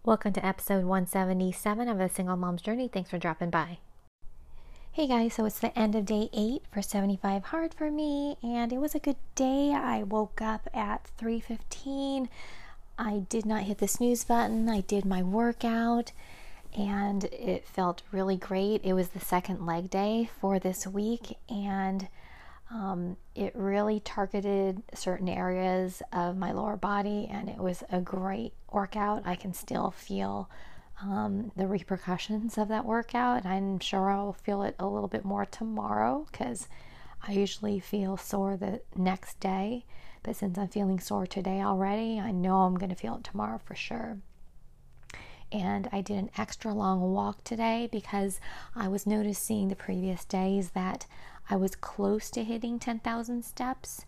Welcome to episode 177 of A Single Mom's Journey. Thanks for dropping by. Hey guys, so it's the end of day 8 for 75 Hard for me, and it was a good day. I woke up at 3:15. I did not hit the snooze button. I did my workout, and it felt really great. It was the second leg day for this week, and it really targeted certain areas of my lower body, and it was a great workout. I can still feel the repercussions of that workout, and I'm sure I'll feel it a little bit more tomorrow because I usually feel sore the next day, but since I'm feeling sore today already, I know I'm going to feel it tomorrow for sure. And I did an extra long walk today because I was noticing the previous days that I was close to hitting 10,000 steps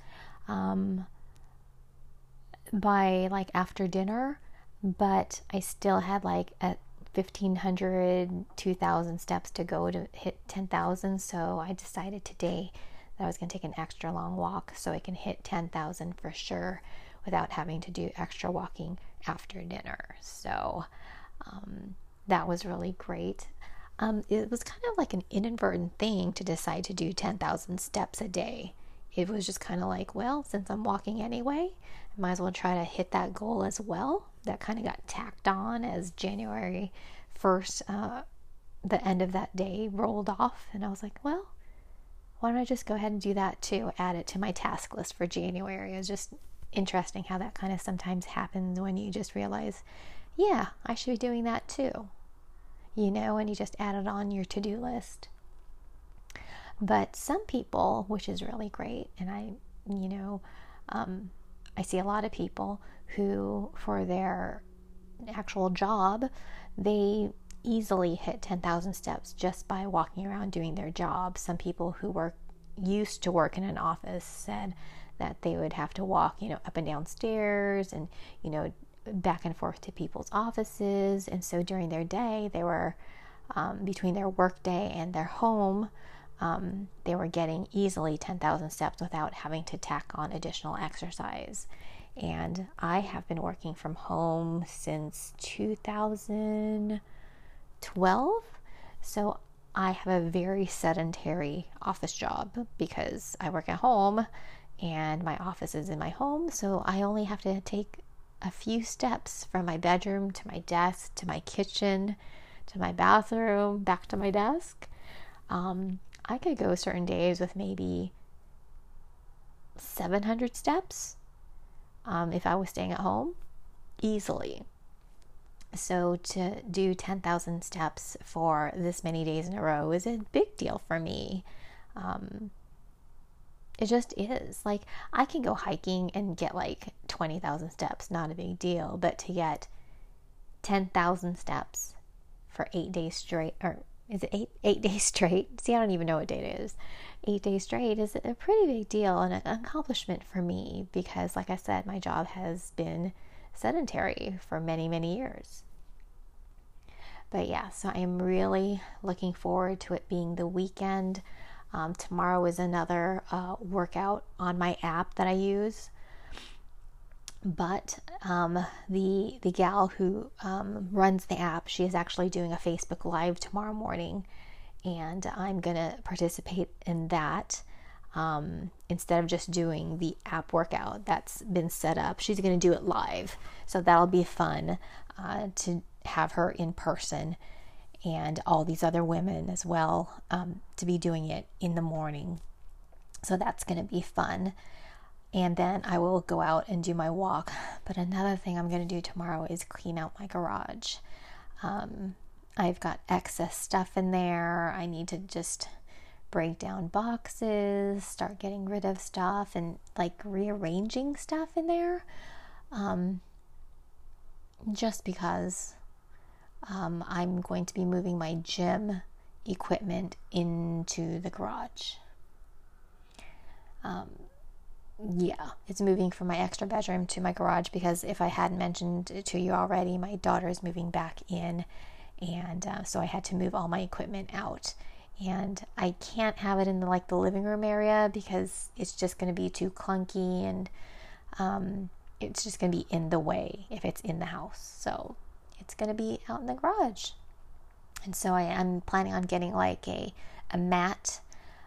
by like after dinner, but I still had like a 1,500, 2,000 steps to go to hit 10,000. So I decided today that I was going to take an extra long walk so I can hit 10,000 for sure without having to do extra walking after dinner. So that was really great. It was kind of like an inadvertent thing to decide to do 10,000 steps a day. It was just kind of like, well, since I'm walking anyway, I might as well try to hit that goal as well. That kind of got tacked on as January 1st, the end of that day rolled off. And I was like, well, why don't I just go ahead and do that too? Add it to my task list for January. It's just interesting how that kind of sometimes happens when you just realize, yeah, I should be doing that too. And you just add it on your to-do list. But some people, which is really great, and I see a lot of people who, for their actual job, they easily hit 10,000 steps just by walking around doing their job. Some people who used to work in an office said that they would have to walk, up and down stairs and, back and forth to people's offices. And so during their day, they were, between their work day and their home, they were getting easily 10,000 steps without having to tack on additional exercise. And I have been working from home since 2012. So I have a very sedentary office job because I work at home and my office is in my home. So I only have to take a few steps from my bedroom to my desk, to my kitchen, to my bathroom, back to my desk. I could go certain days with maybe 700 steps if I was staying at home, easily. So to do 10,000 steps for this many days in a row is a big deal for me. It just is. Like, I can go hiking and get like 20,000 steps, not a big deal. But to get 10,000 steps for 8 days straight, or is it 8 days straight? See, I don't even know what date it is. 8 days straight is a pretty big deal and an accomplishment for me because, like I said, my job has been sedentary for many, many years. But yeah, so I am really looking forward to it being the weekend. Tomorrow is another workout on my app that I use. But the gal who runs the app, she is actually doing a Facebook Live tomorrow morning. And I'm going to participate in that instead of just doing the app workout that's been set up. She's going to do it live. So that'll be fun to have her in person and all these other women as well to be doing it in the morning. So that's going to be fun. And then I will go out and do my walk. But another thing I'm going to do tomorrow is clean out my garage. I've got excess stuff in there. I need to just break down boxes, start getting rid of stuff, and like rearranging stuff in there. Just because I'm going to be moving my gym equipment into the garage. Yeah, it's moving from my extra bedroom to my garage because if I hadn't mentioned it to you already, my daughter is moving back in, and so I had to move all my equipment out. And I can't have it in the living room area because it's just going to be too clunky, and it's just going to be in the way if it's in the house. So it's going to be out in the garage. And so I'm planning on getting like a mat.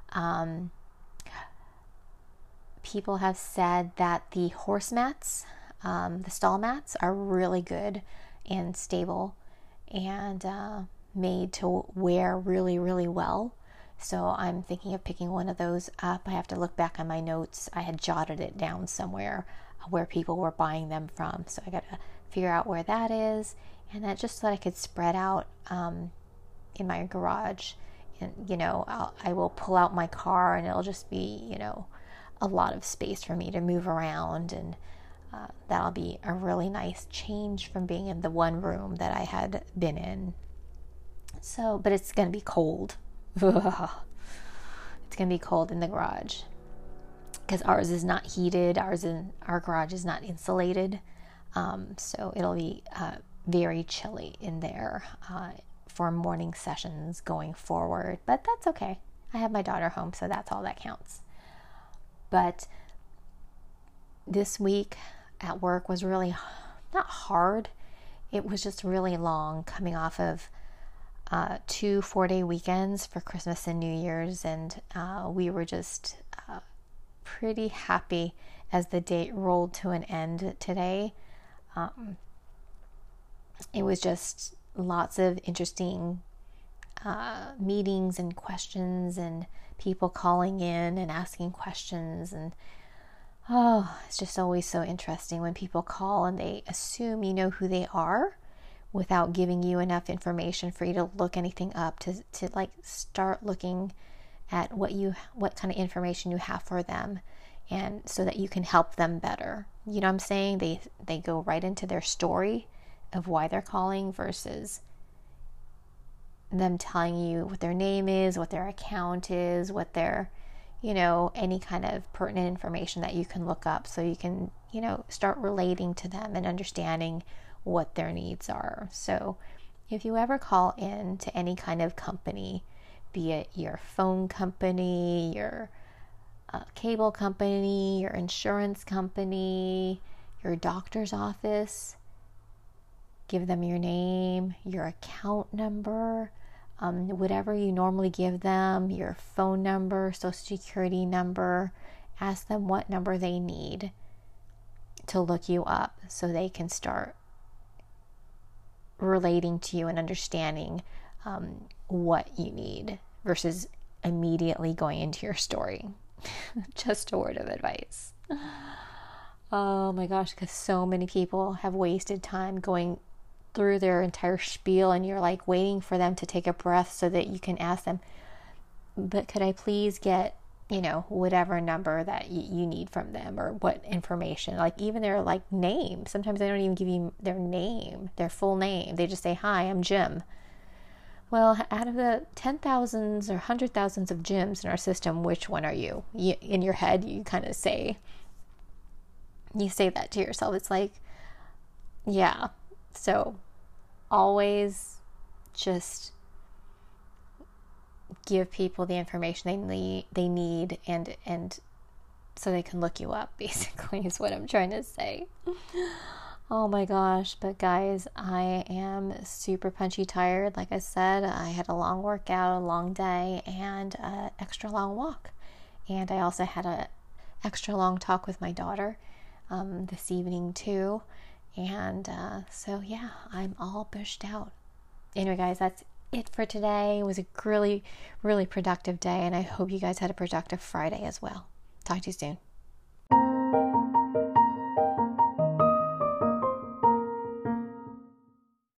People have said that the horse mats, the stall mats, are really good and stable and made to wear really, really well. So I'm thinking of picking one of those up. I have to look back on my notes. I had jotted it down somewhere where people were buying them from. So I got to figure out where that is. And that just so that I could spread out in my garage. And, I will pull out my car and it'll just be, a lot of space for me to move around. And that'll be a really nice change from being in the one room that I had been in. So, but it's going to be cold. It's going to be cold in the garage because ours is not heated. Our garage is not insulated. So it'll be very chilly in there for morning sessions going forward. But that's okay. I have my daughter home, so that's all that counts. But this week at work was really not hard. It was just really long, coming off of 2 4-day weekends for Christmas and New Year's, and we were just pretty happy as the date rolled to an end today. It was just lots of interesting meetings and questions and people calling in and asking questions, and it's just always so interesting when people call and they assume you know who they are without giving you enough information for you to look anything up, to like start looking at what kind of information you have for them, and so that you can help them better. You know what I'm saying? They go right into their story of why they're calling versus them telling you what their name is, what their account is, what their, any kind of pertinent information that you can look up so you can, start relating to them and understanding what their needs are. So if you ever call in to any kind of company, be it your phone company, your cable company, your insurance company, your doctor's office, give them your name, your account number, whatever you normally give them, your phone number, social security number. Ask them what number they need to look you up so they can start relating to you and understanding what you need versus immediately going into your story. Just a word of advice. Oh my gosh, because so many people have wasted time going through their entire spiel, and you're like waiting for them to take a breath so that you can ask them, but could I please get, whatever number that you need from them, or what information, like even their like name. Sometimes they don't even give you their name, their full name. They just say, hi, I'm Jim. Well, out of the 10,000s or 100,000s of Jims in our system, which one are you? In your head, you kind of say that to yourself. It's like, yeah. So always just give people the information they need and so they can look you up, basically, is what I'm trying to say. Oh my gosh. But guys, I am super punchy tired. Like I said, I had a long workout, a long day, and an extra long walk. And I also had an extra long talk with my daughter this evening too. And so yeah, I'm all bushed out. Anyway, guys, that's it for today. It was a really, really productive day, and I hope you guys had a productive Friday as well. Talk to you soon.